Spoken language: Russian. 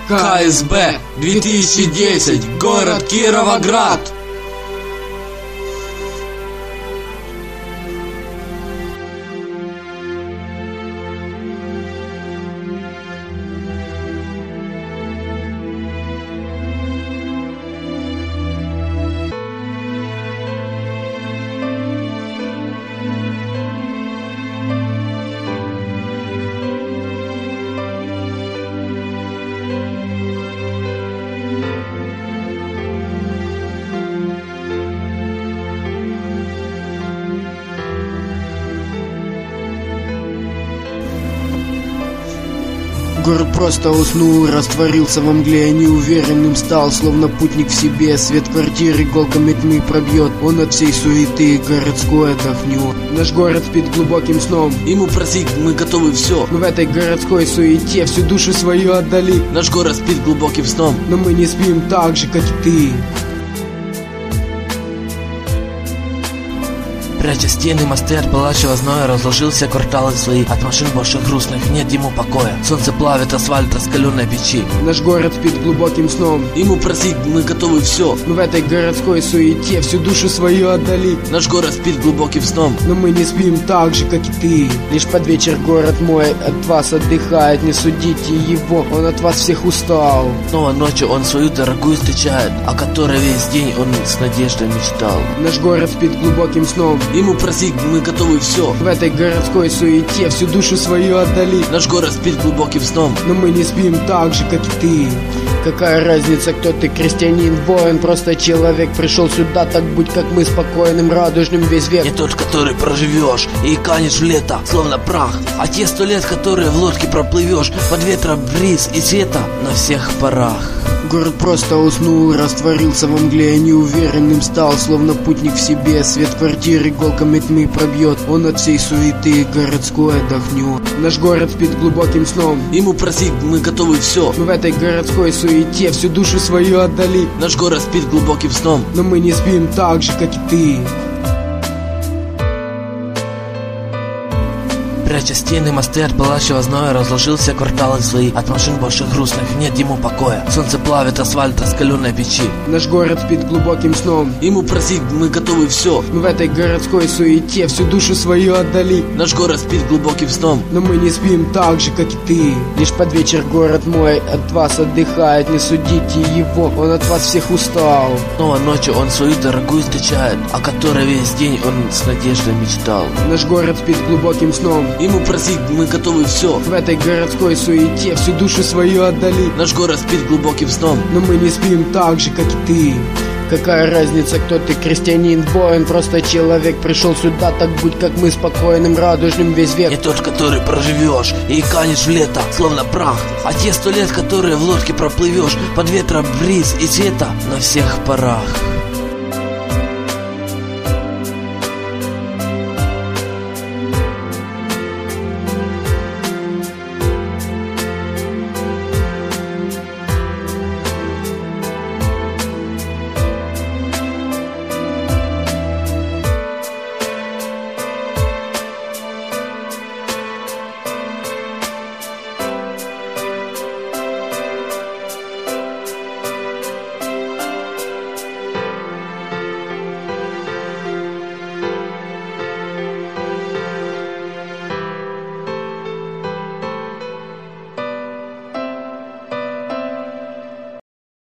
КСБ 2010, город Кировоград. Город просто уснул, растворился во мгле, неуверенным стал, словно путник в себе. Свет квартиры иголками тьмы пробьет, он от всей суеты городской отдохнет. Наш город спит глубоким сном, Ему просить мы готовы все. мы в этой городской суете всю душу свою отдали. Наш город спит глубоким сном. Но мы не спим так же, как и ты. Пряча стены, мосты от пылающего зноя, разложился кварталы свои. От машин больших грустных нет ему покоя. Солнце плавит асфальт раскаленной печи. Наш город спит глубоким сном, Ему просить мы готовы все. мы в этой городской суете всю душу свою отдали. Наш город спит глубоким сном. Но мы не спим так же, как и ты. Лишь под вечер город мой от вас отдыхает. Не судите его, он от вас всех устал. Снова ночью он свою дорогую встречает, о которой весь день он с надеждой мечтал. Наш город спит глубоким сном, Ему просить мы готовы все. в этой городской суете всю душу свою отдали. Наш город спит глубоким сном. Но мы не спим так же, как и ты. Какая разница, кто ты, крестьянин, воин, просто человек. Пришел сюда, так будь как мы, спокойным, радужным весь век. Не тот, который проживешь и канешь в лето, словно прах, а те 100 лет, которые в лодке проплывешь под ветром, бриз и света на всех парах. Город просто уснул, растворился во мгле, неуверенным стал, словно путник в себе. Свет квартиры иголками тьмы пробьет, он от всей суеты городской отдохнет. Наш город спит глубоким сном, Ему просить мы готовы все. мы в этой городской суете всю душу свою отдали. Наш город спит глубоким сном. Но мы не спим так же, как и ты. Пряча стены, мосты от пылающего зноя, разложился кварталы свои. От машин больших грустных нет ему покоя. Солнце плавит асфальт раскаленной печи. Наш город спит глубоким сном, Ему просить мы готовы все. мы в этой городской суете всю душу свою отдали. Наш город спит глубоким сном. Но мы не спим так же, как и ты. Лишь под вечер город мой от вас отдыхает. Не судите его, он от вас всех устал. Снова ночью он свою дорогую встречает, о которой весь день он с надеждой мечтал. Наш город спит глубоким сном, Ему просить мы готовы все. в этой городской суете всю душу свою отдали. Наш город спит глубоким сном. Но мы не спим так же, как и ты. Какая разница, кто ты, крестьянин, воин, просто человек. Пришел сюда, так будь как мы, спокойным, радужным весь век. Не тот, который проживешь и канешь в лето, словно прах, а те 100 лет, которые в лодке проплывешь под ветром, бриз и света на всех парах.